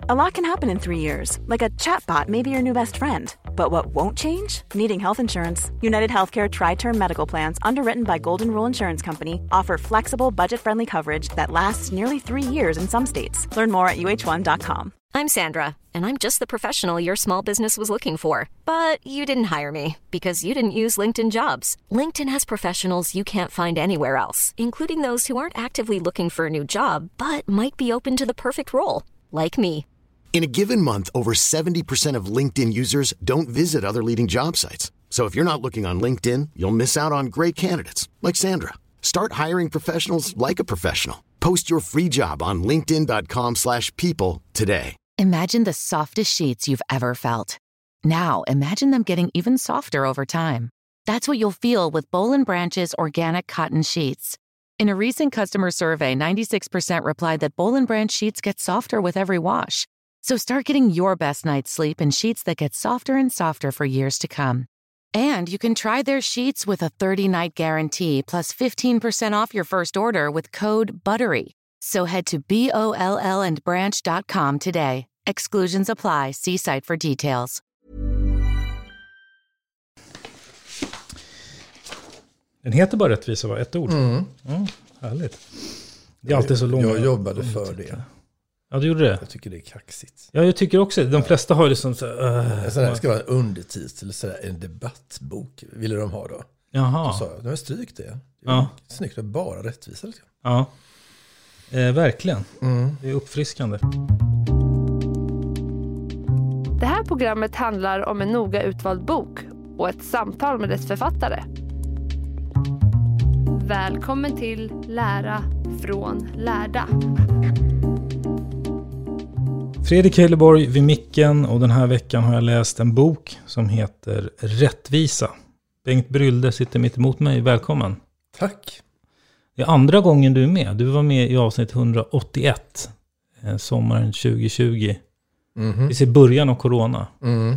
A lot can happen in 3 years, like a chatbot may be your new best friend. But what won't change? Needing health insurance. United Healthcare Tri-Term Medical Plans, underwritten by Golden Rule Insurance Company, offer flexible, budget-friendly coverage that lasts nearly 3 years in some states. Learn more at uh1.com. I'm Sandra, and I'm just the professional your small business was looking for. But you didn't hire me because you didn't use LinkedIn Jobs. LinkedIn has professionals you can't find anywhere else, including those who aren't actively looking for a new job, but might be open to the perfect role, like me. In a given month, over 70% of LinkedIn users don't visit other leading job sites. So if you're not looking on LinkedIn, you'll miss out on great candidates like Sandra. Start hiring professionals like a professional. Post your free job on linkedin.com/people today. Imagine the softest sheets you've ever felt. Now, imagine them getting even softer over time. That's what you'll feel with Boll & Branch's organic cotton sheets. In a recent customer survey, 96% replied that Boll & Branch sheets get softer with every wash. So start getting your best night's sleep in sheets that get softer and softer for years to come. And you can try their sheets with a 30-night guarantee plus 15% off your first order with code BUTTERY. So head to BOLLandbranch.com today. Exclusions apply. See site for details. Den heter bara Rättvisa, var ett ord. Härligt. Det är alltid så långt. Jag jobbade för det. Ja, du gjorde det? Jag tycker det är kaxigt. Ja, jag tycker också. De flesta har det som så det ska vara en undertitel, en debattbok ville de ha då. Jaha. Så sa jag, de stryk det. Ja. Snyggt, bara rättvisa. Liksom. Ja, verkligen. Det är uppfriskande. Det här programmet handlar om en noga utvald bok och ett samtal med dess författare. Välkommen till Lära från lärda. Fredrik Helleborg vid micken, och den här veckan har jag läst en bok som heter Rättvisa. Bengt Brylde sitter mitt emot mig. Välkommen. Tack. Det är andra gången du är med. Du var med i avsnitt 181, sommaren 2020. Vi ser början av corona.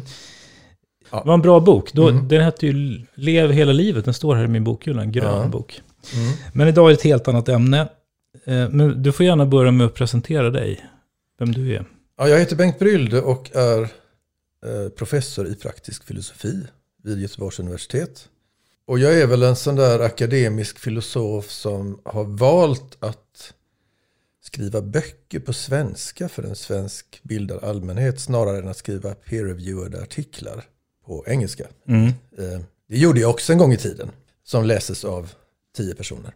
Ja. Det var en bra bok. Den hette ju Lev hela livet. Den står här i min bokhylla, en grön bok. Men idag är det ett helt annat ämne. Men du får gärna börja med att presentera dig. Vem du är. Ja, jag heter Bengt Brylde och är professor i praktisk filosofi vid Göteborgs universitet. Och jag är väl en sån där akademisk filosof som har valt att skriva böcker på svenska för en svensk bildad allmänhet snarare än att skriva peer-reviewade artiklar på engelska. Det gjorde jag också en gång i tiden, som läses av 10 personer.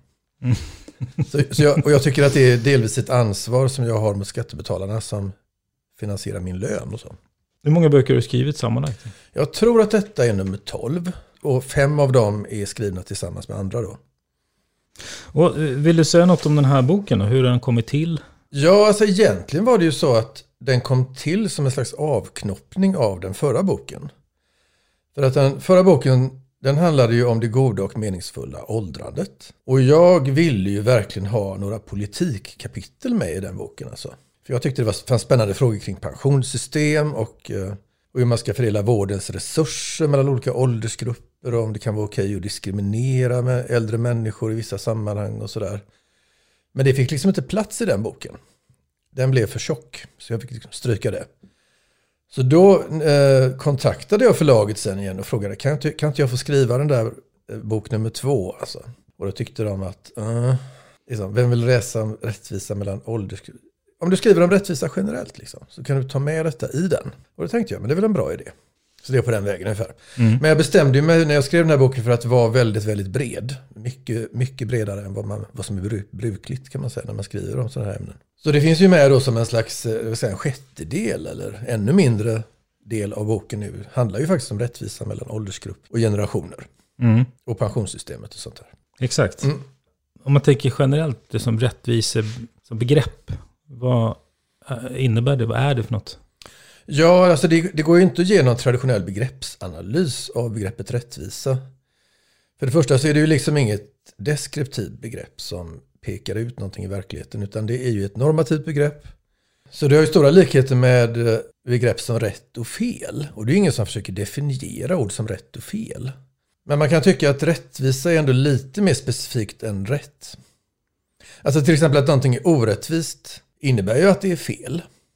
Jag tycker att det är delvis ett ansvar som jag har mot skattebetalarna som finansierar min lön och så. Hur många böcker har du skrivit sammanlagt? Jag tror att detta är nummer 12 och 5 av dem är skrivna tillsammans med andra då. Och vill du säga något om den här boken och hur den kommit till? Ja, alltså egentligen var det ju så att den kom till som en slags avknoppning av den förra boken. För att den förra boken, den handlade ju om det goda och meningsfulla åldrandet. Och jag ville ju verkligen ha några politikkapitel med i den boken alltså. För jag tyckte det fanns spännande frågor kring pensionssystem och hur man ska fördela vårdens resurser mellan olika åldersgrupper och om det kan vara okej att diskriminera med äldre människor i vissa sammanhang och sådär. Men det fick liksom inte plats i den boken. Den blev för tjock, så jag fick liksom stryka det. Så då kontaktade jag förlaget sen igen och frågade, kan inte jag få skriva den där bok nummer 2? Alltså? Och då tyckte de att, liksom, vem vill läsa om rättvisa mellan åldersgrupper? Om du skriver om rättvisa generellt liksom, så kan du ta med detta i den. Och då tänkte jag, men det är väl en bra idé. Så det är på den vägen ungefär. Men jag bestämde mig när jag skrev den här boken för att vara väldigt, väldigt bred. Mycket, mycket bredare än vad som är brukligt kan man säga när man skriver om sådana här ämnen. Så det finns ju med då som en slags en sjättedel eller ännu mindre del av boken nu. Handlar ju faktiskt om rättvisa mellan åldersgrupp och generationer. Och pensionssystemet och sånt där. Exakt. Om man tänker generellt det som rättvisa som begrepp, vad innebär det? Vad är det för något? Ja, alltså det går ju inte att ge någon traditionell begreppsanalys av begreppet rättvisa. För det första så är det ju liksom inget deskriptivt begrepp som pekar ut någonting i verkligheten, utan det är ju ett normativt begrepp. Så det har ju stora likheter med begrepp som rätt och fel. Och det är ingen som försöker definiera ord som rätt och fel. Men man kan tycka att rättvisa är ändå lite mer specifikt än rätt. Alltså till exempel att någonting är orättvist innebär ju att det är fel.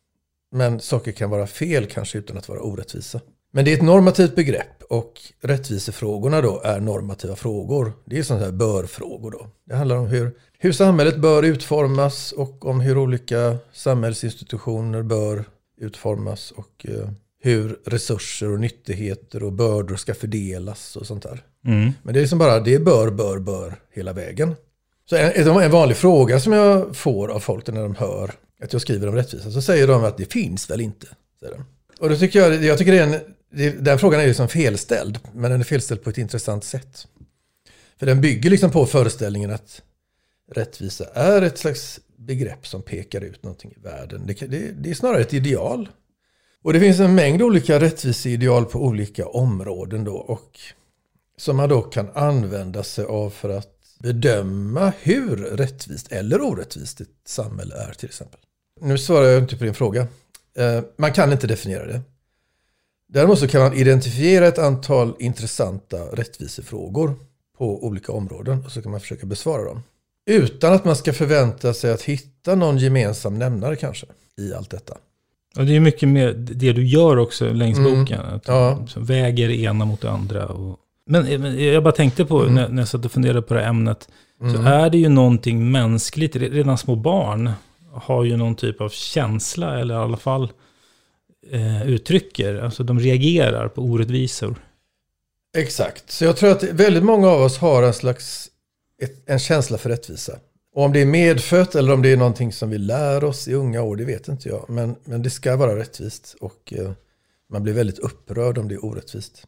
Men saker kan vara fel kanske utan att vara orättvisa. Men det är ett normativt begrepp och rättvisefrågorna då är normativa frågor. Det är sådana här bör-frågor då. Det handlar om hur samhället bör utformas och om hur olika samhällsinstitutioner bör utformas och hur resurser och nyttigheter och bördor ska fördelas och sånt där. Men det är liksom bara, det bör hela vägen. Så en vanlig fråga som jag får av folk när de hör att jag skriver om rättvisa, så säger de att det finns väl inte, säger de. Och då tycker jag tycker den frågan är liksom felställd, men den är felställd på ett intressant sätt. För den bygger liksom på föreställningen att rättvisa är ett slags begrepp som pekar ut någonting i världen. Det är snarare ett ideal. Och det finns en mängd olika rättviseideal på olika områden då, och som man då kan använda sig av för att bedöma hur rättvist eller orättvist ett samhälle är till exempel. Nu svarar jag inte på din fråga. Man kan inte definiera det. Däremot så kan man identifiera ett antal intressanta rättvisefrågor på olika områden och så kan man försöka besvara dem. Utan att man ska förvänta sig att hitta någon gemensam nämnare kanske i allt detta. Och det är mycket mer det du gör också längs boken. Att du väger ena mot det andra. Men jag bara tänkte på när jag satt och funderade på det här ämnet. Så är det ju någonting mänskligt. Redan små barn har ju någon typ av känsla eller i alla fall uttrycker. Alltså de reagerar på orättvisor. Exakt. Så jag tror att väldigt många av oss har en känsla för rättvisa. Och om det är medfött eller om det är någonting som vi lär oss i unga år, det vet inte jag. Men det ska vara rättvist och man blir väldigt upprörd om det är orättvist.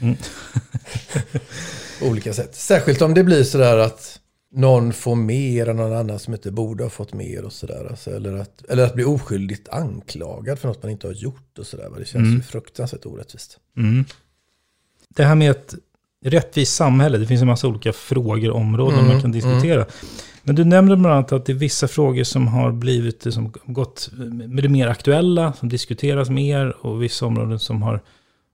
På olika sätt. Särskilt om det blir sådär att någon får mer än någon annan som inte borde ha fått mer och sådär. Alltså, eller att bli oskyldigt anklagad för något man inte har gjort och sådär. Det känns ju fruktansvärt orättvist. Det här med ett rättvist samhälle, det finns en massa olika frågor och områden man kan diskutera. Men du nämnde bland annat att det är vissa frågor som har blivit som gått med det mer aktuella, som diskuteras mer, och vissa områden som har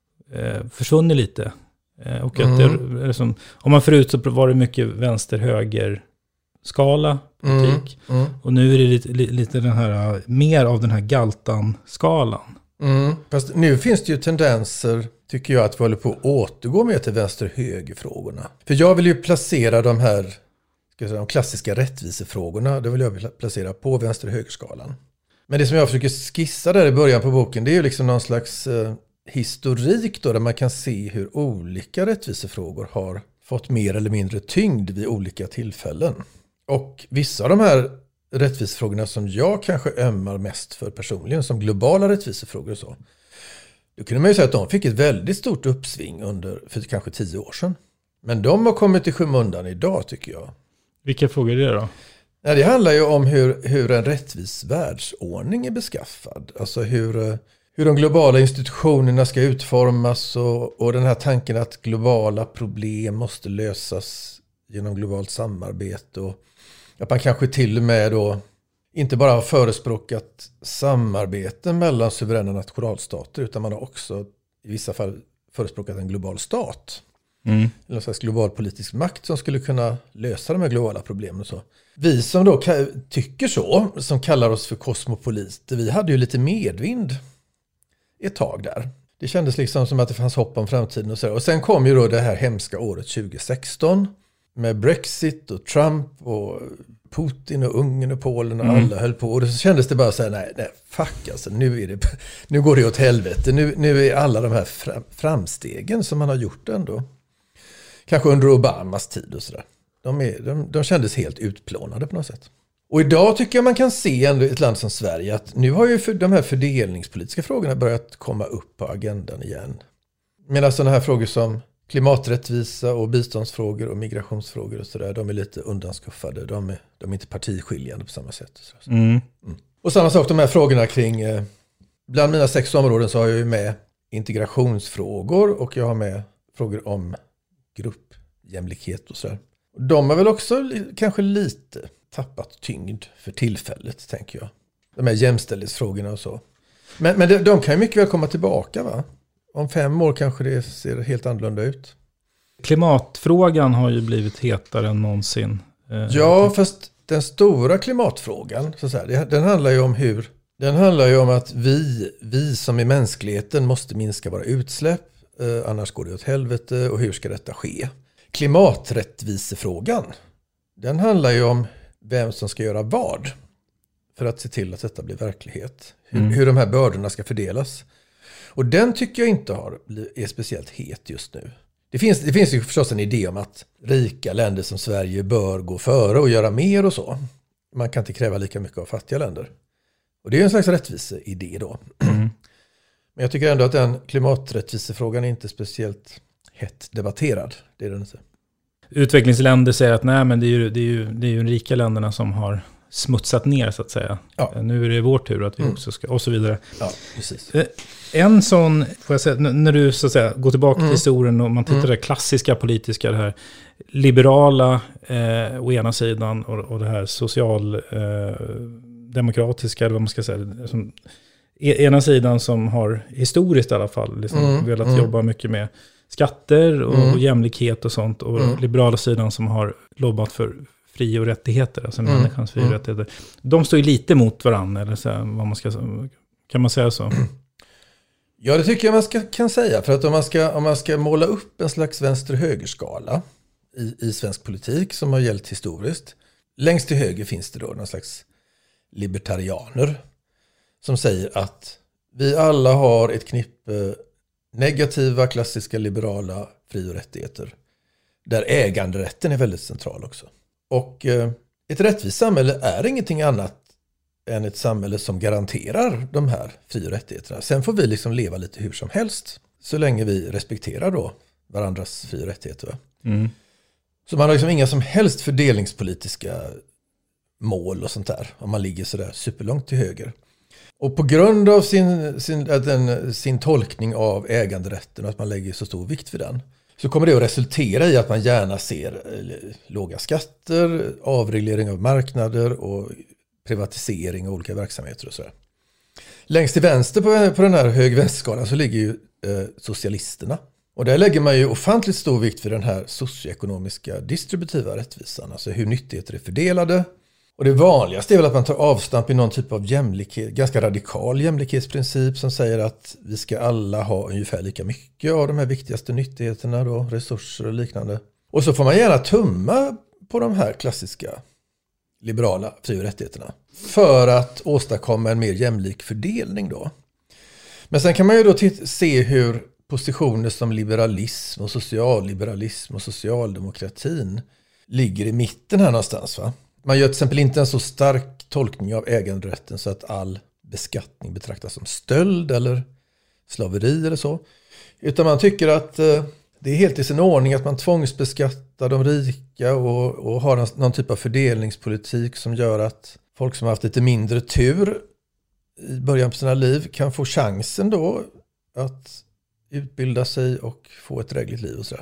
försvunnit lite. Och att det, som, om man förut så var det mycket vänster-höger skala politik. Och nu är det lite den här, mer av den här Galtan-skalan. Fast nu finns det ju tendenser, tycker jag, att vi håller på att återgå med till vänster-höger-frågorna. För jag vill ju placera de här, de klassiska rättvisefrågorna, det vill jag placera på vänster-högerskalan. Men det som jag försöker skissa där i början på boken, det är ju liksom någon slags historik då, där man kan se hur olika rättvisefrågor har fått mer eller mindre tyngd vid olika tillfällen. Och vissa av de här rättvisefrågorna som jag kanske ömmar mest för personligen, som globala rättvisefrågor och så, då kunde man ju säga att de fick ett väldigt stort uppsving för kanske 10 år sedan. Men de har kommit i skymundan idag, tycker jag. Vilka frågor är det då? Ja, det handlar ju om hur en rättvis världsordning är beskaffad. Alltså hur de globala institutionerna ska utformas och den här tanken att globala problem måste lösas genom globalt samarbete, och att man kanske till och med då inte bara har förespråkat samarbete mellan suveräna nationalstater, utan man har också i vissa fall förespråkat en global stat. Eller en slags global politisk makt som skulle kunna lösa de här globala problemen och så. Vi som då tycker så, som kallar oss för kosmopoliter, vi hade ju lite medvind ett tag där. Det kändes liksom som att det fanns hopp om framtiden och så. Och sen kom ju då det här hemska året 2016 med Brexit och Trump och Putin och Ungern och Polen och alla höll på. Och så kändes det bara så här, nej, fuck alltså, nu går det åt helvete. Nu är alla de här framstegen som man har gjort ändå, kanske under Obamas tid och sådär, de kändes helt utplånade på något sätt. Och idag tycker jag man kan se ändå i ett land som Sverige att nu har ju de här fördelningspolitiska frågorna börjat komma upp på agendan igen. Medan sådana här frågor som klimaträttvisa och biståndsfrågor och migrationsfrågor och sådär, de är lite undanskuffade. De är inte partiskiljande på samma sätt. Och samma sak, de här frågorna kring, bland mina 6 områden så har jag ju med integrationsfrågor och jag har med frågor om gruppjämlikhet och sådär. De har väl också kanske lite tappat tyngd för tillfället, tänker jag. De här jämställdhetsfrågorna och så. Men de kan ju mycket väl komma tillbaka, va? Om 5 år kanske det ser helt annorlunda ut. Klimatfrågan har ju blivit hetare än någonsin. Ja, fast den stora klimatfrågan, så att säga, den handlar ju om hur Den handlar ju om att vi som i mänskligheten måste minska våra utsläpp, annars går det åt helvete, och hur ska detta ske? Klimaträttvisefrågan, den handlar ju om vem som ska göra vad för att se till att detta blir verklighet. Hur de här bördorna ska fördelas. Och den tycker jag inte är speciellt het just nu. Det finns ju förstås en idé om att rika länder som Sverige bör gå före och göra mer och så. Man kan inte kräva lika mycket av fattiga länder. Och det är en slags rättviseidé då. Men jag tycker ändå att den klimaträttvisefrågan är inte speciellt hett debatterad. Det är den inte. Utvecklingsländer säger att nej, men det är ju de rika länderna som har smutsat ner så att säga. Ja. Nu är det vår tur att vi också ska, och så vidare. Ja, precis. En sån, får jag säga, när du så att säga går tillbaka till historien och man tittar på det klassiska politiska, det här liberala å ena sidan och det här socialdemokratiska, eller vad man ska säga, som ena sidan som har historiskt i alla fall liksom velat jobba mycket med skatter och jämlikhet och sånt, och liberala sidan som har lobbat för fri- och rättigheter, alltså människans fri- och rättigheter. De står ju lite mot varandra, eller så här, vad man ska, kan man säga så? Ja, det tycker jag man kan säga. För att om man ska måla upp en slags vänster-högerskala i svensk politik som har gällt historiskt. Längst till höger finns det då någon slags libertarianer som säger att vi alla har ett knippe negativa, klassiska, liberala fri- och rättigheter. Där äganderätten är väldigt central också. Och ett rättvist samhälle är ingenting annat än ett samhälle som garanterar de här fri- och rättigheterna. Sen får vi liksom leva lite hur som helst så länge vi respekterar då varandras fri- och rättigheter. Så man har liksom inga som helst fördelningspolitiska mål och sånt där om man ligger sådär superlångt till höger. Och på grund av sin tolkning av äganderätten och att man lägger så stor vikt vid den, så kommer det att resultera i att man gärna ser låga skatter, avreglering av marknader och privatisering av olika verksamheter och sådär. Längst till vänster på den här hög-vänsterskalan så ligger ju socialisterna. Och där lägger man ju ofantligt stor vikt vid den här socioekonomiska distributiva rättvisan. Alltså hur nyttigheter är fördelade. Och det vanligaste är väl att man tar avstamp i någon typ av jämlikhet, ganska radikal jämlikhetsprincip som säger att vi ska alla ha ungefär lika mycket av de här viktigaste nyttigheterna då, resurser och liknande. Och så får man gärna tumma på de här klassiska liberala fri- och rättigheterna för att åstadkomma en mer jämlik fördelning då. Men sen kan man ju då se hur positioner som liberalism och socialliberalism och socialdemokratin ligger i mitten här någonstans, va? Man gör till exempel inte en så stark tolkning av äganderätten så att all beskattning betraktas som stöld eller slaveri eller så. Utan man tycker att det är helt i sin ordning att man tvångsbeskattar de rika och har någon typ av fördelningspolitik som gör att folk som har haft lite mindre tur i början på sina liv kan få chansen då att utbilda sig och få ett drägligt liv och sådär.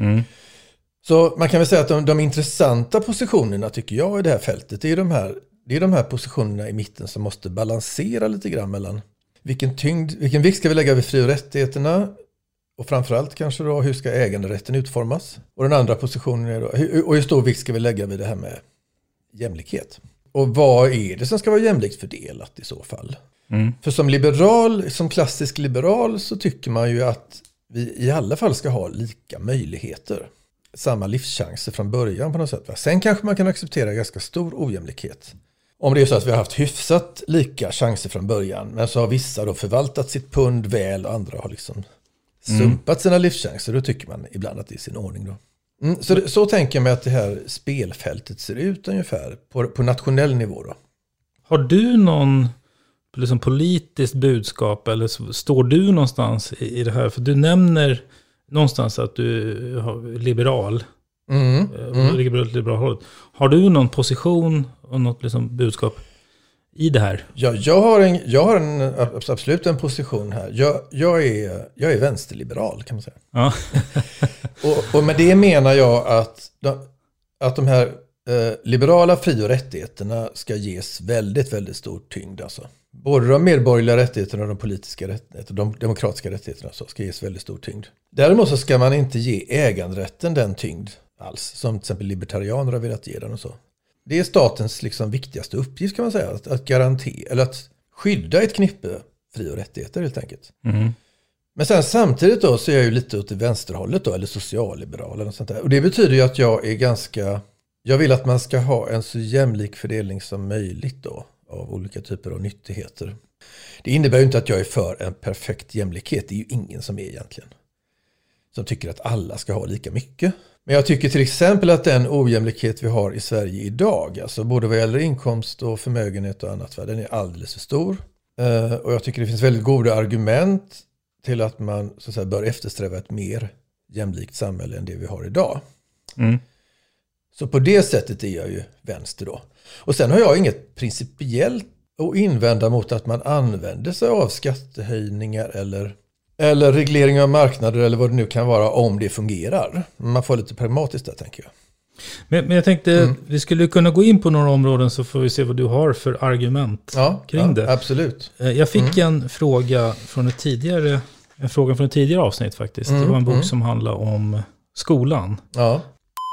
Så man kan väl säga att de intressanta positionerna tycker jag i det här fältet det är de här positionerna i mitten som måste balansera lite grann mellan vilken vikt ska vi lägga vid fri- och rättigheterna och framförallt kanske då hur ska äganderätten utformas, och den andra positionen är då hur stor vikt ska vi lägga vid det här med jämlikhet. Och vad är det som ska vara jämlikt fördelat i så fall? För som klassisk liberal så tycker man ju att vi i alla fall ska ha lika möjligheter. Samma livschanser från början på något sätt. Sen kanske man kan acceptera ganska stor ojämlikhet. Om det är så att vi har haft hyfsat lika chanser från början, men så har vissa då förvaltat sitt pund väl och andra har liksom sumpat sina livschanser, då tycker man ibland att det är sin ordning då. Så tänker jag mig att det här spelfältet ser ut ungefär på nationell nivå då. Har du någon liksom politiskt budskap eller står du någonstans i det här? För du nämner någonstans att du är liberal. Liberal hållet. Har du någon position och något liksom budskap i det här? Ja, jag har absolut en position här. Jag är vänsterliberal kan man säga. Ja. och med det menar jag att de här liberala fri- och rättigheterna ska ges väldigt, väldigt stor tyngd. Alltså. Både de medborgerliga rättigheterna och de politiska rättigheterna, de demokratiska rättigheterna så ska ges väldigt stor tyngd. Däremot så ska man inte ge äganderätten den tyngd alls, som till exempel libertarianer har velat ge den och så. Det är statens liksom viktigaste uppgift kan man säga, att garantera eller att skydda ett knippe fri- och rättigheter helt enkelt. Mm. Men sen samtidigt då så är jag ju lite åt vänsterhållet då, eller socialliberal eller sånt där. Och det betyder ju att jag vill att man ska ha en så jämlik fördelning som möjligt då av olika typer av nyttigheter. Det innebär ju inte att jag är för en perfekt jämlikhet. Det är ju ingen som är egentligen. Som tycker att alla ska ha lika mycket. Men jag tycker till exempel att den ojämlikhet vi har i Sverige idag, alltså både vad gäller inkomst och förmögenhet och annat, den är alldeles för stor. Och jag tycker det finns väldigt goda argument till att man så att säga, bör eftersträva ett mer jämlikt samhälle än det vi har idag. Mm. Så på det sättet är jag ju vänster då. Och sen har jag inget principiellt att invända mot att man använder sig av skattehöjningar eller reglering av marknader eller vad det nu kan vara om det fungerar. Man får lite pragmatiskt där, tänker jag. Men jag tänkte, vi skulle kunna gå in på några områden så får vi se vad du har för argument kring det. Absolut. Jag fick en fråga från ett tidigare avsnitt faktiskt. Det var en bok som handlar om skolan. Ja.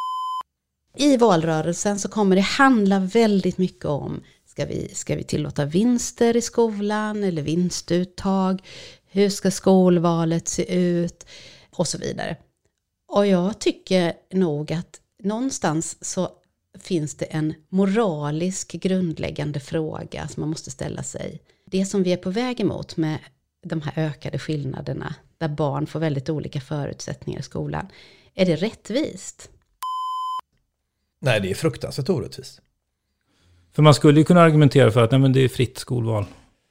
I valrörelsen så kommer det handla väldigt mycket om ska vi tillåta vinster i skolan eller vinstuttag? Hur ska skolvalet se ut? Och så vidare. Och jag tycker nog att någonstans så finns det en moralisk grundläggande fråga som man måste ställa sig. Det som vi är på väg emot med de här ökade skillnaderna där barn får väldigt olika förutsättningar i skolan. Är det rättvist? Nej, det är fruktansvärt orättvist. För man skulle ju kunna argumentera för att det är fritt skolval.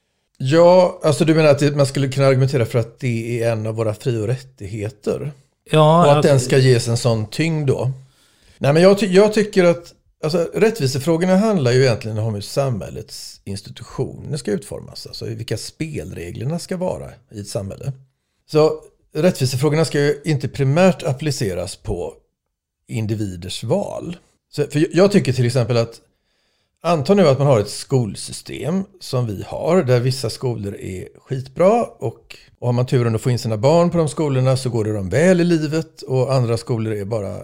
Ja, alltså du menar att man skulle kunna argumentera för att det är en av våra fri- och rättigheter? Ja. Och att den ska ges en sån tyngd då? Nej, men jag tycker att alltså, rättvisefrågorna handlar ju egentligen om hur samhällets institutioner ska utformas. Alltså vilka spelreglerna ska vara i ett samhälle. Så rättvisefrågorna ska ju inte primärt appliceras på individers val. För jag tycker till exempel att anta nu att man har ett skolsystem som vi har där vissa skolor är skitbra och har man turen att få in sina barn på de skolorna så går det dem väl i livet och andra skolor är bara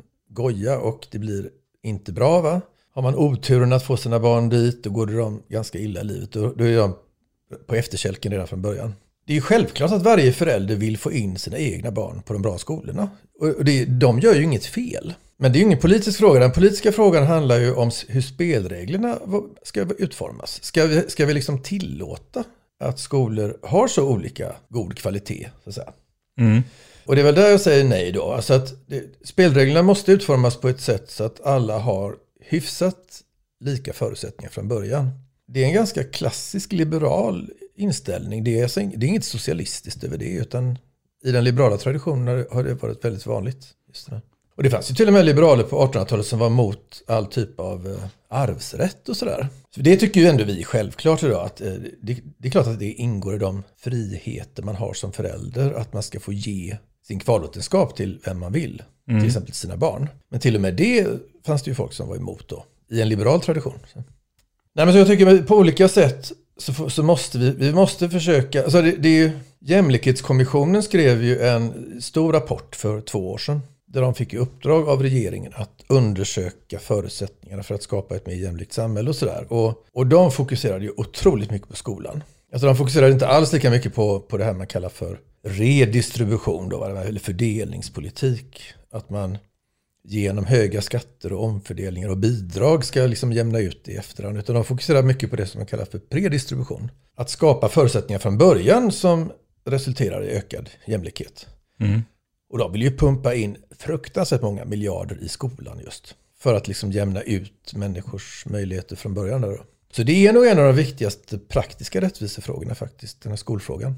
goja och det blir inte bra, va? Har man oturen att få sina barn dit då går det dem ganska illa i livet. Då är de på efterkälken redan från början. Det är ju självklart att varje förälder vill få in sina egna barn på de bra skolorna. Och de gör ju inget fel. Men det är ju ingen politisk fråga. Den politiska frågan handlar ju om hur spelreglerna ska utformas. Ska vi liksom tillåta att skolor har så olika god kvalitet, så att säga? Mm. Och det är väl där jag säger nej då. Alltså att spelreglerna måste utformas på ett sätt så att alla har hyfsat lika förutsättningar från början. Det är en ganska klassisk liberal inställning. Det är inget socialistiskt över det, utan i den liberala traditionen har det varit väldigt vanligt. Just det. Och det fanns ju till och med liberaler på 1800-talet som var emot all typ av arvsrätt och sådär. Så det tycker ju ändå vi självklart idag. Att det är klart att det ingår i de friheter man har som förälder. Att man ska få ge sin kvarlåtenskap till vem man vill. Till exempel sina barn. Men till och med det fanns det ju folk som var emot då. I en liberal tradition. Nej, men så jag tycker på olika sätt så måste vi måste försöka. Alltså det är ju, Jämlikhetskommissionen skrev ju en stor rapport för 2 år sedan. Där de fick i uppdrag av regeringen att undersöka förutsättningarna för att skapa ett mer jämlikt samhälle och sådär. Och de fokuserade ju otroligt mycket på skolan. Alltså de fokuserade inte alls lika mycket på det här man kallar för redistribution då, eller fördelningspolitik. Att man genom höga skatter och omfördelningar och bidrag ska liksom jämna ut det i efterhand. Utan de fokuserar mycket på det som man kallar för predistribution. Att skapa förutsättningar från början som resulterar i ökad jämlikhet. Mm. Och de vill ju pumpa in fruktansvärt många miljarder i skolan just. För att liksom jämna ut människors möjligheter från början. Där då. Så det är nog en av de viktigaste praktiska rättvisefrågorna faktiskt, den här skolfrågan.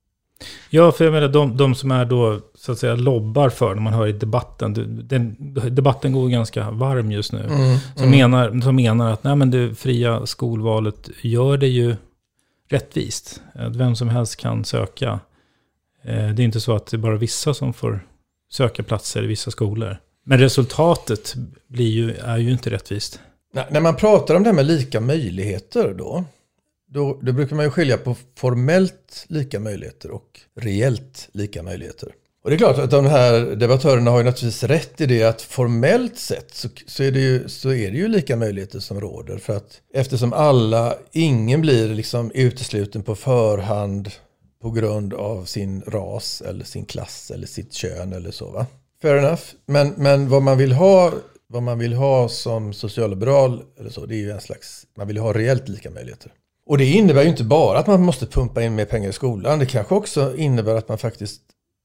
Ja, för jag menar de som är då så att säga lobbar för, när man hör i debatten, debatten går ganska varm just nu, som menar att nej, men det fria skolvalet gör det ju rättvist. Att vem som helst kan söka. Det är inte så att det är bara vissa som får söka platser i vissa skolor. Men resultatet är ju inte rättvist. När man pratar om det här med lika möjligheter då brukar man ju skilja på formellt lika möjligheter och reellt lika möjligheter. Och det är klart att de här debattörerna har ju naturligtvis rätt i det att formellt sett så är det ju lika möjligheter som råder. För att eftersom ingen blir liksom utesluten på förhand på grund av sin ras eller sin klass eller sitt kön eller så, va? Fair enough. Men vad man vill ha som socialliberal eller så, det är ju man vill ha reellt lika möjligheter. Och det innebär ju inte bara att man måste pumpa in mer pengar i skolan. Det kanske också innebär att man faktiskt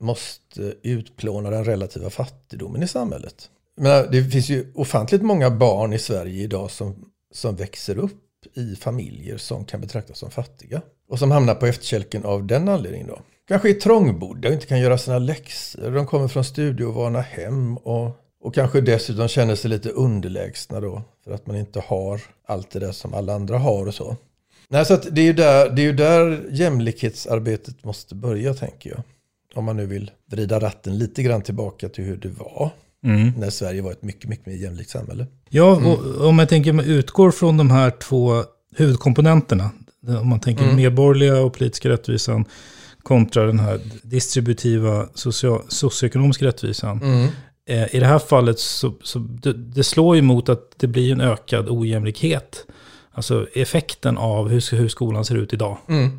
måste utplåna den relativa fattigdomen i samhället. Men det finns ju ofantligt många barn i Sverige idag som växer upp i familjer som kan betraktas som fattiga. Och som hamnar på efterkälken av den anledningen då. Kanske är trångbodda och inte kan göra sina läxor. De kommer från studieovana hem och kanske dessutom känner sig lite underlägsna då. För att man inte har allt det där som alla andra har och så. Nej, så att det är ju där jämlikhetsarbetet måste börja, tänker jag. Om man nu vill vrida ratten lite grann tillbaka till hur det var. När Sverige var ett mycket, mycket mer jämlikt samhälle. Ja, och om jag tänker man utgår från de här 2 huvudkomponenterna. Om man tänker medborgerliga och politiska rättvisan kontra den här distributiva socioekonomiska rättvisan. I det här fallet så det slår ju mot att det blir en ökad ojämlikhet. Alltså effekten av hur skolan ser ut idag.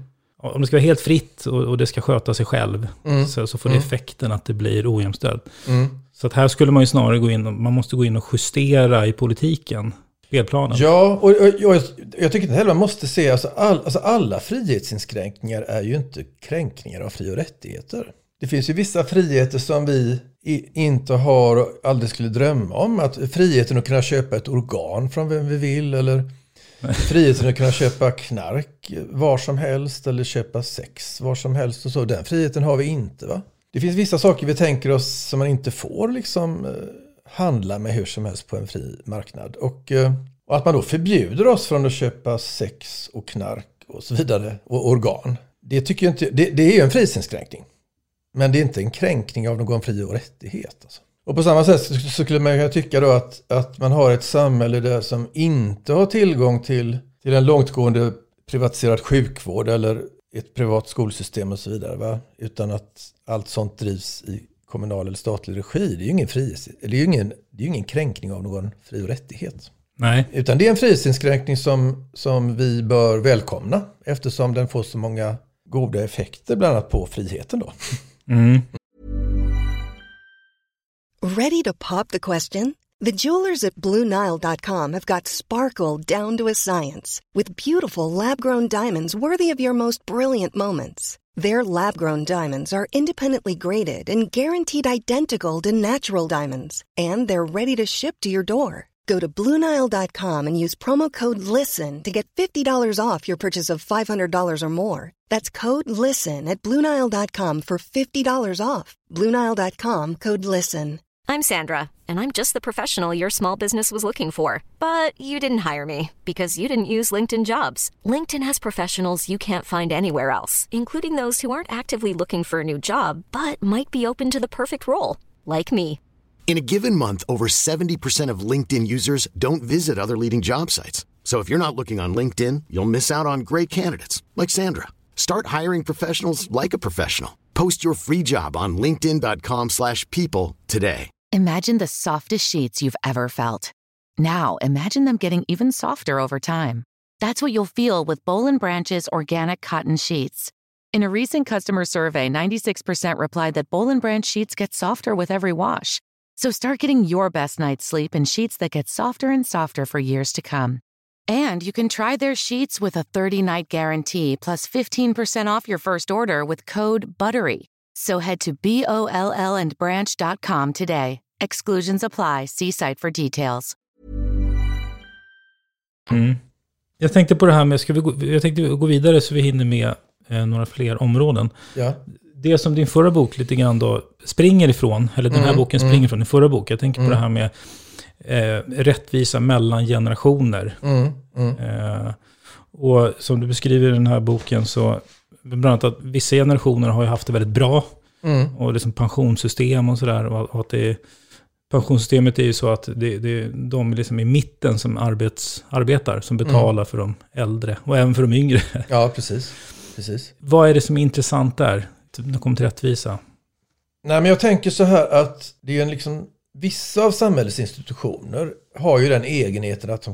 Om det ska vara helt fritt och det ska sköta sig själv så får det effekten att det blir ojämställt. Så att här skulle man ju snarare man måste gå in och justera i politiken, spelplanen. Ja, och jag tycker inte heller man måste se, alla frihetsinskränkningar är ju inte kränkningar av fri- och rättigheter. Det finns ju vissa friheter som vi inte har och aldrig skulle drömma om. Att friheten att kunna köpa ett organ från vem vi vill, eller friheten att kunna köpa knark var som helst eller köpa sex var som helst och så. Den friheten har vi inte, va? Det finns vissa saker vi tänker oss som man inte får liksom handla med hur som helst på en fri marknad. Och att man då förbjuder oss från att köpa sex och knark och så vidare och organ. Det tycker jag inte, det är ju en frihetsinskränkning. Men det är inte en kränkning av någon fri- och rättighet. Alltså. Och på samma sätt så skulle man tycka då att man har ett samhälle där som inte har tillgång till en långtgående privatiserad sjukvård eller ett privat skolsystem och så vidare, va? Utan att allt sånt drivs i kommunal eller statlig regi. Det är ju ingen frihet. Det är ju ingen kränkning av någon fri- och rättighet. Nej. Utan det är en frihetsinskränkning som vi bör välkomna eftersom den får så många goda effekter bland annat på friheten då. Ready to pop the question? The jewelers at BlueNile.com have got sparkle down to a science with beautiful lab-grown diamonds worthy of your most brilliant moments. Their lab-grown diamonds are independently graded and guaranteed identical to natural diamonds, and they're ready to ship to your door. Go to BlueNile.com and use promo code LISTEN to get $50 off your purchase of $500 or more. That's code LISTEN at BlueNile.com for $50 off. BlueNile.com, code LISTEN. I'm Sandra, and I'm just the professional your small business was looking for. But you didn't hire me because you didn't use LinkedIn Jobs. LinkedIn has professionals you can't find anywhere else, including those who aren't actively looking for a new job, but might be open to the perfect role, like me. In a given month, over 70% of LinkedIn users don't visit other leading job sites. So if you're not looking on LinkedIn, you'll miss out on great candidates like Sandra. Start hiring professionals like a professional. Post your free job on linkedin.com/people today. Imagine the softest sheets you've ever felt. Now, imagine them getting even softer over time. That's what you'll feel with Boll & Branch's organic cotton sheets. In a recent customer survey, 96% replied that Boll & Branch sheets get softer with every wash. So start getting your best night's sleep in sheets that get softer and softer for years to come. And you can try their sheets with a 30-night guarantee plus 15% off your first order with code BUTTERY. So head to BOLLandbranch.com today. Exclusions apply. See site for details. Jag tänkte på det här med, jag tänkte gå vidare så vi hinner med några fler områden. Ja. Det som din förra bok lite grann då springer ifrån, eller den här boken springer ifrån din förra bok. Jag tänker på det här med rättvisa mellan generationer. Och som du beskriver i den här boken så bland annat att vissa generationer har ju haft det väldigt bra. Och liksom pensionssystem och sådär. Och att pensionssystemet är ju så att det är de liksom i mitten som arbetar som betalar för de äldre och även för de yngre. Ja, precis. Vad är det som är intressant där när det kommer till rättvisa? Nej, men jag tänker så här att det är liksom, vissa av samhällets institutioner har ju den egenheten att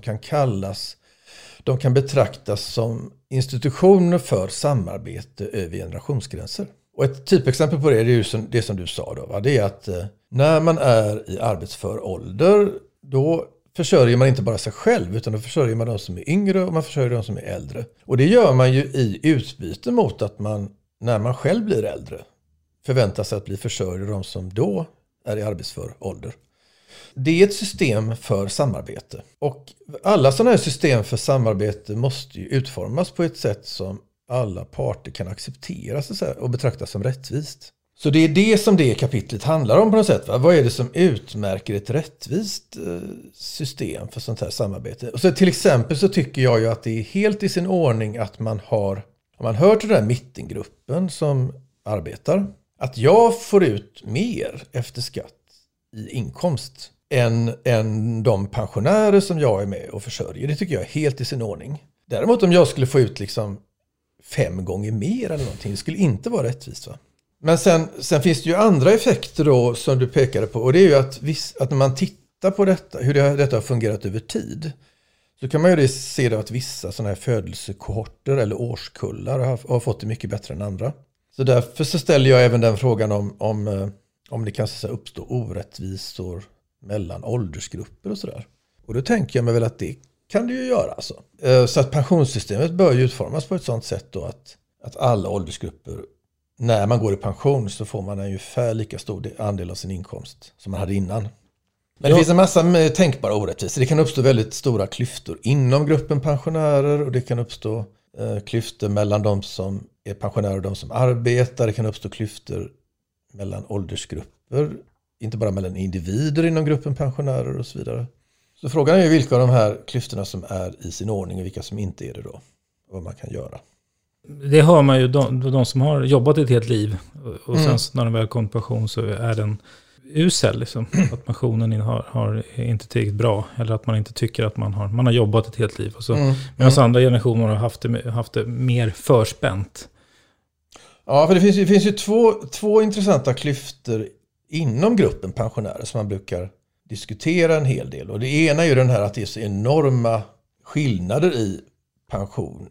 de kan betraktas som institutioner för samarbete över generationsgränser. Och ett typexempel på det är ju det som du sa då. Va? Det är att när man är i arbetsför ålder, då försörjer man inte bara sig själv, utan då försörjer man de som är yngre och man försörjer de som är äldre. Och det gör man ju i utbyte mot att man, när man själv blir äldre, förväntar sig att bli försörjd av de som då är i arbetsför ålder. Det är ett system för samarbete. Och alla sådana här system för samarbete måste ju utformas på ett sätt som alla parter kan acceptera och betrakta som rättvist. Så det är det som det kapitlet handlar om på något sätt. Va? Vad är det som utmärker ett rättvist system för sånt här samarbete? Och så till exempel så tycker jag ju att det är helt i sin ordning att man har, om man hör till den här mittengruppen som arbetar, att jag får ut mer efter skatt i inkomst än de pensionärer som jag är med och försörjer. Det tycker jag är helt i sin ordning. Däremot om jag skulle få ut liksom 5 gånger mer eller någonting, det skulle inte vara rättvist, va? Men sen finns det ju andra effekter då som du pekade på, och det är ju att när man tittar på detta, hur detta har fungerat över tid, så kan man ju se då att vissa sådana här födelsekohorter eller årskullar har fått det mycket bättre än andra. Så därför så ställer jag även den frågan om det kan så uppstå orättvisor mellan åldersgrupper och sådär. Och då tänker jag mig väl att det kan det ju göra alltså. Så att pensionssystemet bör ju utformas på ett sådant sätt då att alla åldersgrupper, när man går i pension så får man en ungefär lika stor andel av sin inkomst som man hade innan. Men det finns en massa tänkbara orättvisor. Det kan uppstå väldigt stora klyftor inom gruppen pensionärer, och det kan uppstå klyftor mellan de som är pensionärer och de som arbetar. Det kan uppstå klyftor mellan åldersgrupper, inte bara mellan individer inom gruppen pensionärer och så vidare. Så frågan är ju vilka av de här klyftorna som är i sin ordning och vilka som inte är det då. Och vad man kan göra. Det hör man ju, de som har jobbat ett helt liv och sen när de väl kommer till pension så är den usel liksom. Att pensionen har inte tillräckligt bra, eller att man inte tycker att man har jobbat ett helt liv. Och så, medan andra generationer har haft det mer förspänt. Ja, för det finns ju två intressanta klyftor inom gruppen pensionärer som man brukar diskutera en hel del. Och det ena är ju den här att det är så enorma skillnader i pension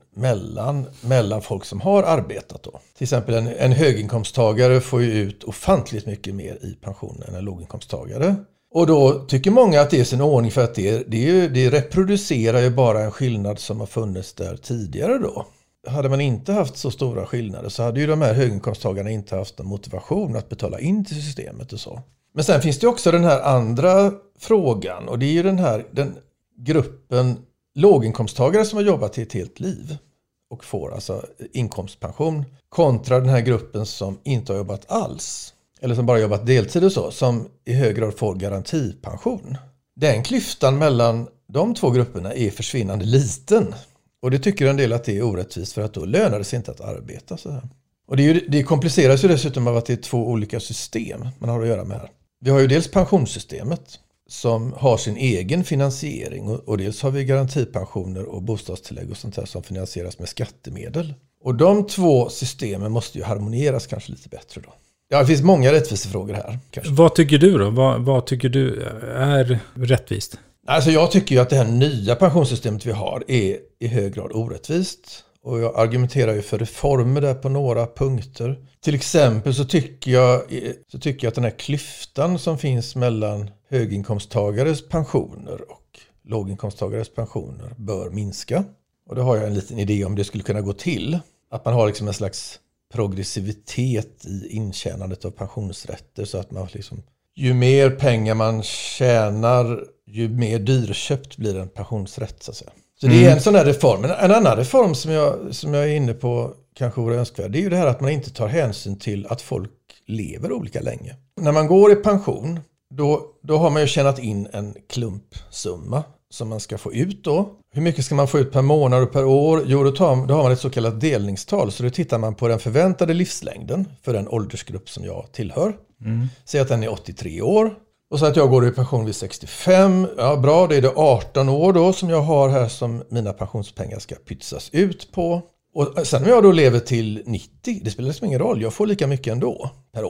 mellan folk som har arbetat då. Till exempel en höginkomsttagare får ju ut ofantligt mycket mer i pension än en låginkomsttagare. Och då tycker många att det är sin ordning, för att det reproducerar ju bara en skillnad som har funnits där tidigare då. Hade man inte haft så stora skillnader så hade ju de här höginkomsttagarna inte haft någon motivation att betala in till systemet och så. Men sen finns det också den här andra frågan, och det är ju den gruppen låginkomsttagare som har jobbat i ett helt liv och får alltså inkomstpension, kontra den här gruppen som inte har jobbat alls, eller som bara jobbat deltid och så, som i hög grad får garantipension. Den klyftan mellan de två grupperna är försvinnande liten, och det tycker en del att det är orättvist, för att då lönar det sig inte att arbeta så här. Och det kompliceras ju dessutom av att det är 2 olika system man har att göra med här. Vi har ju dels pensionssystemet som har sin egen finansiering, och dels har vi garantipensioner och bostadstillägg och sånt här som finansieras med skattemedel. Och de 2 systemen måste ju harmonieras kanske lite bättre då. Ja, det finns många rättvisefrågor här. Kanske. Vad tycker du då? Vad tycker du är rättvist? Alltså jag tycker ju att det här nya pensionssystemet vi har är i hög grad orättvist. Och jag argumenterar ju för reformer där på några punkter. Till exempel så tycker jag att den här klyftan som finns mellan höginkomsttagares pensioner och låginkomsttagares pensioner bör minska. Och då har jag en liten idé om det skulle kunna gå till. Att man har liksom en slags progressivitet i intjänandet av pensionsrätter, så att man liksom, ju mer pengar man tjänar, ju mer dyrköpt blir en pensionsrätt så att säga. Så det är en sån här reform. En annan reform som jag är inne på kanske vore önskvärd, det är ju det här att man inte tar hänsyn till att folk lever olika länge. När man går i pension, då har man ju tjänat in en klumpsumma som man ska få ut då. Hur mycket ska man få ut per månad och per år? Jo, då har man ett så kallat delningstal. Så då tittar man på den förväntade livslängden för den åldersgrupp som jag tillhör. Säg att den är 83 år. Och så att jag går i pension vid 65. Ja, bra, det är det 18 år då som jag har här som mina pensionspengar ska pytsas ut på. Och sen om jag då lever till 90, det spelar liksom ingen roll. Jag får lika mycket ändå per år.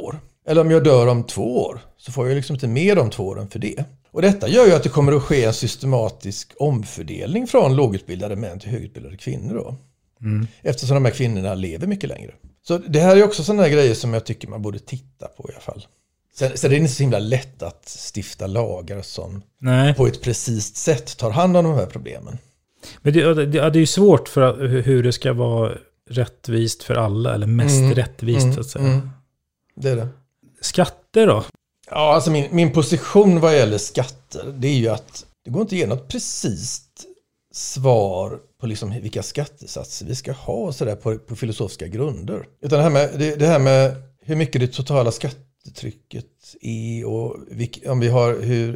Eller om jag dör om 2 år så får jag liksom inte mer de 2 åren för det. Och detta gör ju att det kommer att ske en systematisk omfördelning från lågutbildade män till högutbildade kvinnor då. Eftersom de här kvinnorna lever mycket längre. Så det här är också sådana här grejer som jag tycker man borde titta på i alla fall. Så det är inte så himla lätt att stifta lagar som på ett precis sätt tar hand om de här problemen. Men det är ju svårt för hur det ska vara rättvist för alla, eller mest rättvist så att säga. Det är det. Skatter då? Ja, alltså min position vad gäller skatter, det är ju att det går inte att ge något precis svar på liksom vilka skattesatser vi ska ha så där på filosofiska grunder. Utan det här med hur mycket det totala skattetrycket är och om vi har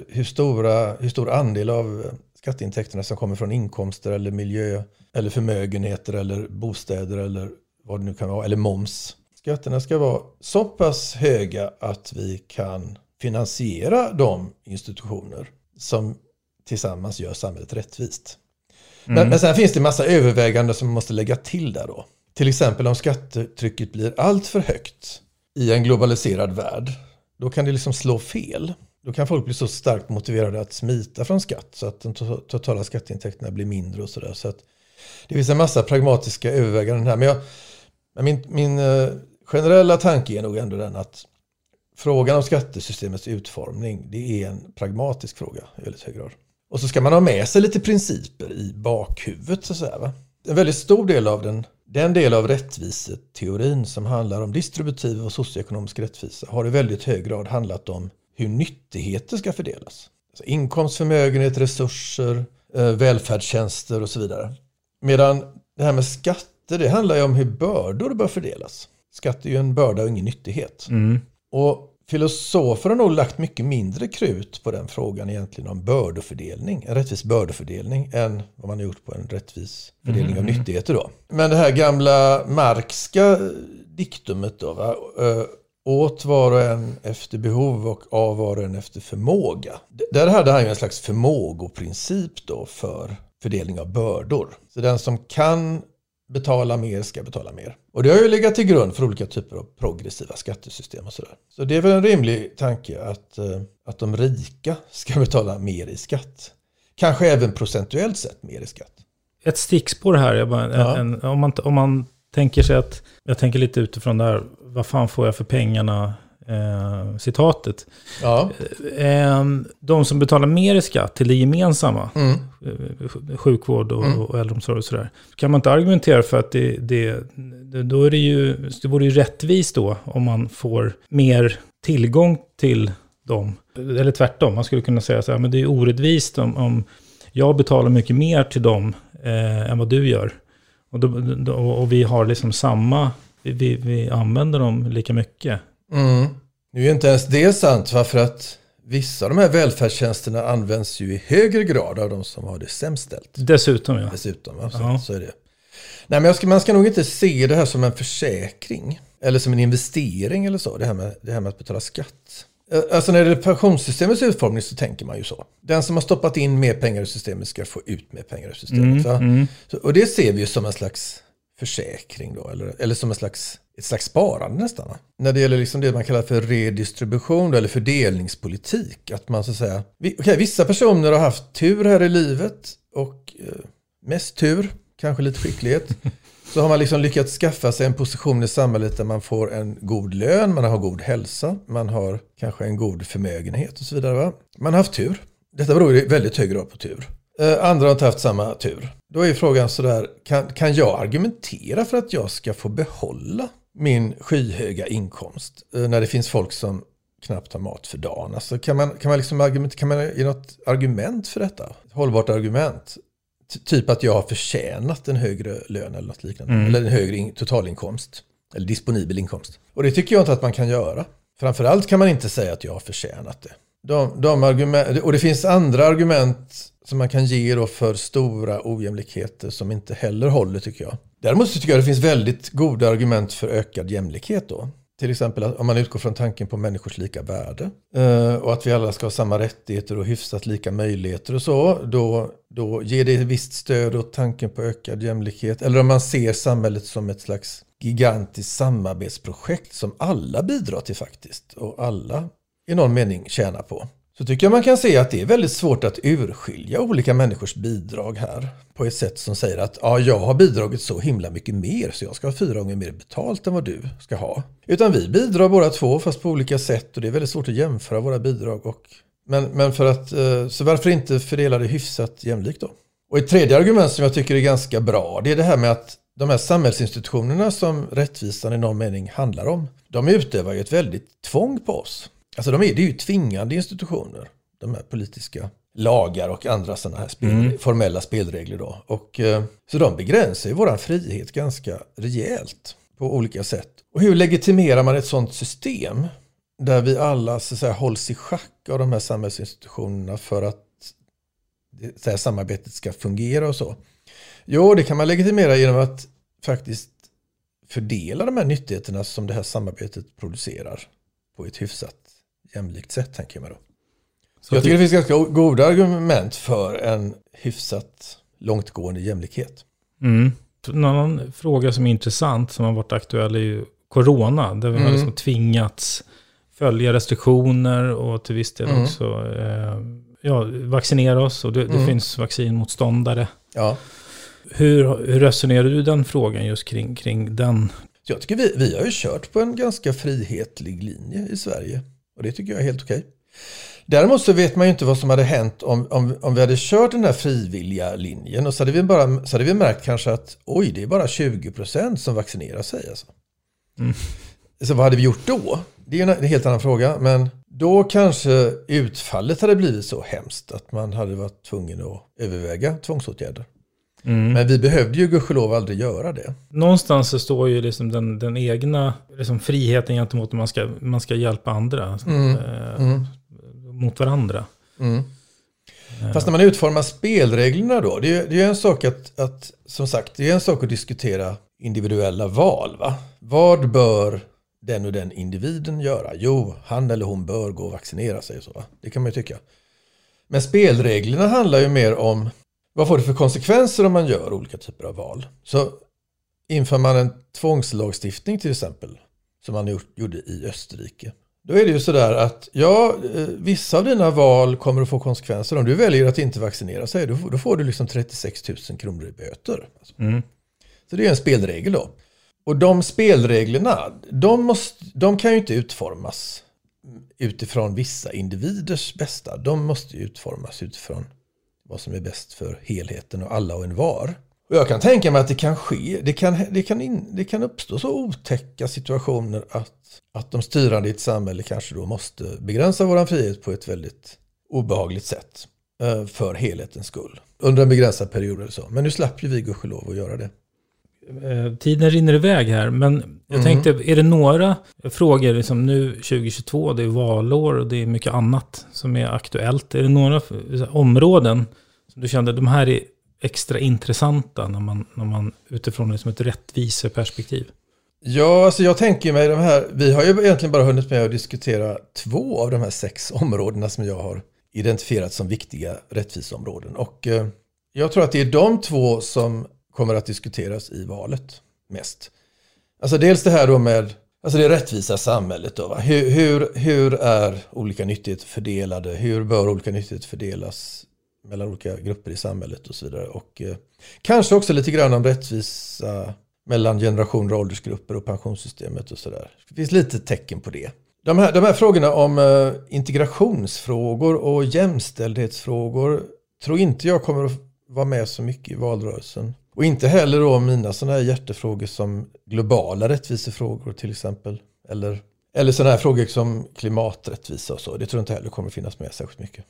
hur stor andel av skatteintäkterna som kommer från inkomster eller miljö eller förmögenheter eller bostäder eller vad det nu kan vara, eller moms. Skatterna ska vara så pass höga att vi kan finansiera de institutioner som tillsammans gör samhället rättvist. Men sen finns det en massa överväganden som man måste lägga till där då. Till exempel om skattetrycket blir allt för högt i en globaliserad värld, då kan det liksom slå fel. Då kan folk bli så starkt motiverade att smita från skatt så att de totala skatteintäkterna blir mindre och sådär. Så att det finns en massa pragmatiska överväganden här. Men min generella tanke är nog ändå den att frågan om skattesystemets utformning, det är en pragmatisk fråga i väldigt hög grad. Och så ska man ha med sig lite principer i bakhuvudet så att säga, va? En väldigt stor del av den del av rättviseteorin som handlar om distributiv och socioekonomisk rättvisa har i väldigt hög grad handlat om hur nyttigheter ska fördelas. Alltså inkomst, förmögenhet, resurser, välfärdstjänster och så vidare. Medan det här med skatter, det handlar ju om hur bördor bör fördelas. Skatt är ju en börda och ingen nyttighet. Och filosofer har nog lagt mycket mindre krut på den frågan egentligen om bördefördelning, en rättvis bördefördelning, än vad man har gjort på en rättvis fördelning av nyttigheter då. Men det här gamla Marxska diktumet då, va? Åt var och en efter behov och av var och en efter förmåga. Där hade han ju en slags förmågoprincip då för fördelning av bördor. Så den som kan betala mer ska betala mer. Och det har ju legat till grund för olika typer av progressiva skattesystem och sådär. Så det är väl en rimlig tanke att de rika ska betala mer i skatt. Kanske även procentuellt sett mer i skatt. Ett stickspår här, om man tänker sig att, jag tänker lite utifrån där, vad fan får jag för pengarna, citatet. Ja. De som betalar mer i skatt till det gemensamma, sjukvård och äldreomsorg och sådär, kan man inte argumentera för att då är det vore ju rättvist då om man får mer tillgång till dem, eller tvärtom, man skulle kunna säga så här, men det är orättvist om jag betalar mycket mer till dem än vad du gör, och vi har liksom samma, vi använder dem lika mycket. Nu är inte ens det sant, för att vissa av de här välfärdstjänsterna används ju i högre grad av de som har det sämst ställt. Dessutom, ja. Så är det. Nej, men man ska nog inte se det här som en försäkring eller som en investering eller så, det här med att betala skatt. Alltså när det är pensionssystemets utformning så tänker man ju så. Den som har stoppat in mer pengar i systemet ska få ut mer pengar i systemet. Och det ser vi ju som en slags försäkring då, eller som ett slags sparande nästan. När det gäller liksom det man kallar för redistribution eller fördelningspolitik, att man så att säga, vissa personer har haft tur här i livet och mest tur, kanske lite skicklighet, så har man liksom lyckats skaffa sig en position i samhället där man får en god lön, man har god hälsa, man har kanske en god förmögenhet och så vidare, va? Man har haft tur. Detta beror i väldigt hög grad på tur. Andra har inte haft samma tur. Då är frågan sådär, kan jag argumentera för att jag ska få behålla min skyhöga inkomst när det finns folk som knappt har mat för dagen? Alltså kan man ge något argument för detta? Ett hållbart argument? Typ att jag har förtjänat en högre lön eller något liknande. Eller en högre totalinkomst. Eller disponibel inkomst. Och det tycker jag inte att man kan göra. Framförallt kan man inte säga att jag har förtjänat det. De argument, och det finns andra argument som man kan ge då för stora ojämlikheter som inte heller håller, tycker jag. Däremot så tycker jag det finns väldigt goda argument för ökad jämlikhet då. Till exempel om man utgår från tanken på människors lika värde och att vi alla ska ha samma rättigheter och hyfsat lika möjligheter och så, då ger det visst stöd åt tanken på ökad jämlikhet. Eller om man ser samhället som ett slags gigantiskt samarbetsprojekt som alla bidrar till faktiskt och alla i någon mening tjänar på. Så tycker jag man kan se att det är väldigt svårt att urskilja olika människors bidrag här på ett sätt som säger att jag har bidragit så himla mycket mer så jag ska ha 4 gånger mer betalt än vad du ska ha. Utan vi bidrar båda två fast på olika sätt och det är väldigt svårt att jämföra våra bidrag. Men för att, så varför inte fördela det hyfsat jämlikt då? Och ett tredje argument som jag tycker är ganska bra, det är det här med att de här samhällsinstitutionerna som rättvisan i någon mening handlar om, de utövar ju ett väldigt tvång på oss. Alltså det är ju tvingande institutioner, de här politiska lagar och andra sådana här formella spelregler då. Och, så de begränsar ju våran frihet ganska rejält på olika sätt. Och hur legitimerar man ett sådant system där vi alla så att säga hålls i schack av de här samhällsinstitutionerna för att det här samarbetet ska fungera och så? Jo, det kan man legitimera genom att faktiskt fördela de här nyttigheterna som det här samarbetet producerar på ett hyfsat jämlikt sätt, tänker jag mig då. Så jag tycker det finns ganska goda argument för en hyfsat långtgående jämlikhet. En annan fråga som är intressant som har varit aktuell är ju corona, där vi har liksom tvingats följa restriktioner och till viss del också vaccinera oss och det finns vaccinmotståndare. Ja. Hur resonerar du den frågan just kring den? Jag tycker vi har ju kört på en ganska frihetlig linje i Sverige och det tycker jag är helt okej. Däremot så vet man ju inte vad som hade hänt om vi hade kört den här frivilliga linjen och så hade vi märkt kanske att det är bara 20% som vaccinerar sig. Alltså. Så vad hade vi gjort då? Det är en helt annan fråga, men då kanske utfallet hade blivit så hemskt att man hade varit tvungen att överväga tvångsåtgärder. Men vi behövde ju gudskelov aldrig göra det. Någonstans så står ju liksom den egna liksom friheten gentemot att man ska hjälpa andra mot varandra. Fast när man utformar spelreglerna då, det är en sak att som sagt, det är en sak att diskutera individuella val, va? Vad bör den och den individen göra? Jo, han eller hon bör gå och vaccinera sig och så, va? Det kan man ju tycka. Men spelreglerna handlar ju mer om vad får det för konsekvenser om man gör olika typer av val. Så inför man en tvångslagstiftning till exempel, som man gjorde i Österrike, då är det ju sådär att vissa av dina val kommer att få konsekvenser. Om du väljer att inte vaccinera sig, då får du liksom 36 000 kronor i böter. Alltså. Så det är en spelregel då. Och de spelreglerna, de kan ju inte utformas utifrån vissa individers bästa. De måste ju utformas utifrån vad som är bäst för helheten och alla och en var. Och jag kan tänka mig att det kan ske. Det kan uppstå så otäcka situationer att de styrande i ett samhälle kanske då måste begränsa vår frihet på ett väldigt obehagligt sätt för helhetens skull. Under en begränsad period eller så. Men nu slapp ju vi gudskelov att göra det. Tiden rinner iväg här, men jag tänkte, är det några frågor liksom nu 2022, det är valår och det är mycket annat som är aktuellt. Är det några områden som du kände de här är extra intressanta när man utifrån liksom ett rättviseperspektiv? Ja, alltså jag tänker mig de här, vi har ju egentligen bara hunnit med att diskutera 2 av de här 6 områdena som jag har identifierat som viktiga rättviseområden. Och jag tror att det är de 2 som kommer att diskuteras i valet mest. Alltså dels det här då med det rättvisa samhället då, va? Hur är olika nyttigheter fördelade? Hur bör olika nyttigheter fördelas mellan olika grupper i samhället och så vidare. Och kanske också lite grann om rättvisa mellan generationer, åldersgrupper och pensionssystemet och sådär. Det finns lite tecken på det. De här frågorna om integrationsfrågor och jämställdhetsfrågor tror inte jag kommer att vara med så mycket i valrörelsen. Och inte heller då mina sådana här hjärtefrågor som globala rättvisefrågor till exempel. Eller sådana här frågor som klimaträttvisa och så. Det tror jag inte heller kommer finnas med särskilt mycket.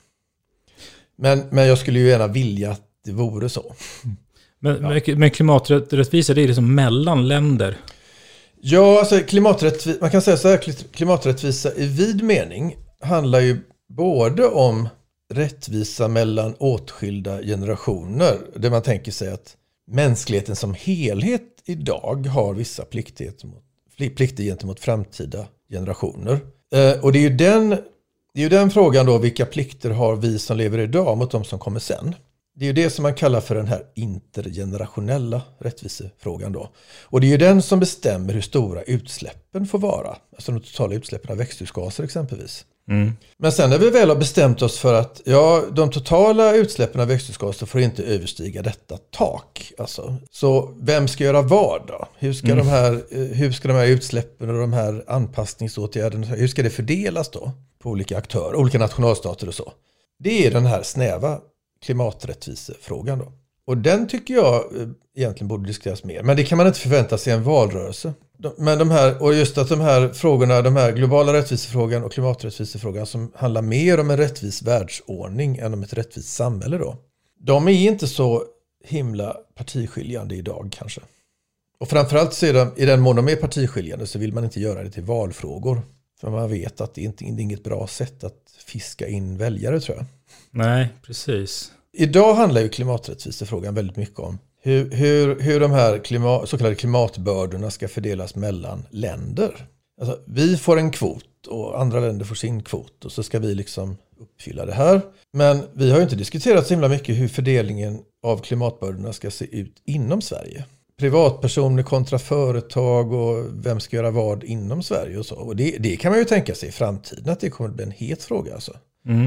Men jag skulle ju gärna vilja att det vore så. Men klimaträttvisa, det är liksom mellan länder? Ja, alltså man kan säga så här, klimaträttvisa i vid mening handlar ju både om rättvisa mellan åtskilda generationer. Där man tänker sig att mänskligheten som helhet idag har vissa plikter gentemot framtida generationer. Och det är ju den frågan då, vilka plikter har vi som lever idag mot de som kommer sen? Det är ju det som man kallar för den här intergenerationella rättvisefrågan då. Och det är ju den som bestämmer hur stora utsläppen får vara. Alltså de totala utsläppen av växthusgaser exempelvis. Men sen när vi väl har bestämt oss för att de totala utsläppen av växthusgaser får inte överstiga detta tak. Alltså, så vem ska göra vad då? Hur ska de här utsläppen och de här anpassningsåtgärderna, hur ska det fördelas då på olika aktörer, olika nationalstater och så? Det är den här snäva klimaträttvisefrågan då. Och den tycker jag egentligen borde diskuteras mer. Men det kan man inte förvänta sig i en valrörelse. Men just att de här frågorna, de här globala rättvisefrågan och klimaträttvisefrågan som handlar mer om en rättvis världsordning än om ett rättvist samhälle då. De är inte så himla partiskiljande idag kanske. Och framförallt så är de, i den mån de är partiskiljande så vill man inte göra det till valfrågor. För man vet att det är inget bra sätt att fiska in väljare tror jag. Nej, precis. Idag handlar ju klimaträttvisefrågan väldigt mycket om hur de här så kallade klimatbördorna ska fördelas mellan länder. Alltså, vi får en kvot och andra länder får sin kvot och så ska vi liksom uppfylla det här. Men vi har ju inte diskuterat så himla mycket hur fördelningen av klimatbördorna ska se ut inom Sverige. Privatpersoner kontra företag och vem ska göra vad inom Sverige och så. Och det kan man ju tänka sig i framtiden att det kommer att bli en het fråga alltså.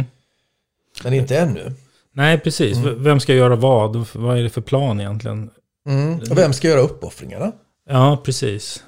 Men inte ännu. Nej, precis. Vem ska göra vad? Vad är det för plan egentligen? Och vem ska göra uppoffringarna? Ja, precis.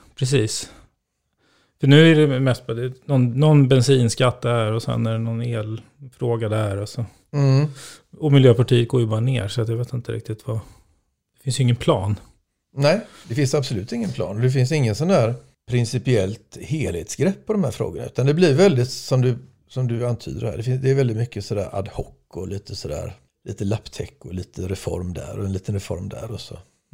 För nu är det mest på någon bensinskatt där och sen är det någon elfråga där. Och, så. Och Miljöpartiet går ju bara ner så att jag vet inte riktigt vad. Det finns ju ingen plan. Nej, det finns absolut ingen plan. Det finns ingen sån där principiellt helhetsgrepp på de här frågorna. Utan det blir väldigt, som du antyder här, det är väldigt mycket sådär ad hoc och lite sådär, lite lapptäck och lite reform där och en liten reform där och så.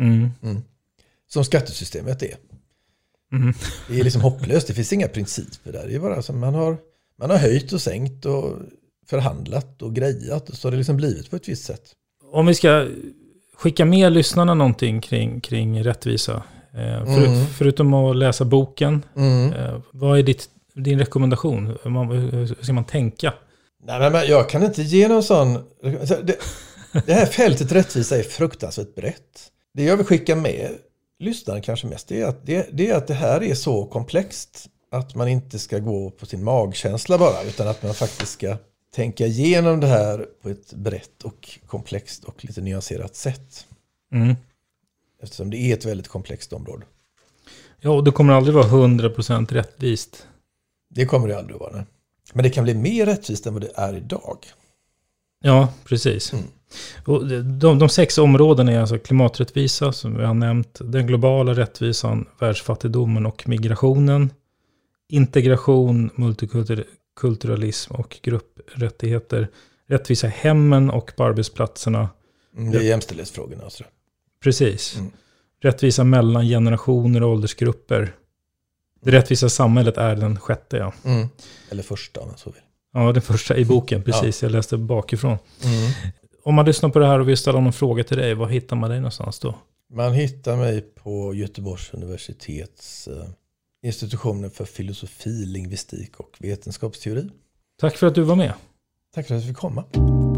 Som skattesystemet är. Det är liksom hopplöst, det finns inga principer där. Det är bara som man har höjt och sänkt och förhandlat och grejat och så har det liksom blivit på ett visst sätt. Om vi ska skicka med lyssnarna någonting kring rättvisa, förutom att läsa boken, vad är din rekommendation? Hur ska man tänka? Nej, men jag kan inte ge någon sån. Det här fältet rättvisa är fruktansvärt brett. Det jag vill skicka med lyssnaren kanske mest är att det här är så komplext att man inte ska gå på sin magkänsla bara, utan att man faktiskt ska tänka igenom det här på ett brett och komplext och lite nyanserat sätt. Eftersom det är ett väldigt komplext område. Ja, och det kommer aldrig vara 100% rättvist. Det kommer det aldrig vara. Men det kan bli mer rättvist än vad det är idag. Ja, precis. Och de 6 områdena är alltså klimaträttvisa som vi har nämnt, den globala rättvisan, världsfattigdomen och migrationen, integration, multikulturalism och grupprättigheter, rättvisa i hemmen och på arbetsplatserna. Det är jämställdhetsfrågorna. Alltså. Precis. Rättvisa mellan generationer och åldersgrupper. Det rättvisa samhället är den 6:e, ja. Eller första, om man så vill. Ja, den första i boken, precis. Jag läste bakifrån. Om man lyssnar på det här och vill ställa någon fråga till dig, var hittar man dig någonstans då? Man hittar mig på Göteborgs universitets institutionen för filosofi, lingvistik och vetenskapsteori. Tack för att du var med. Tack för att du fick komma.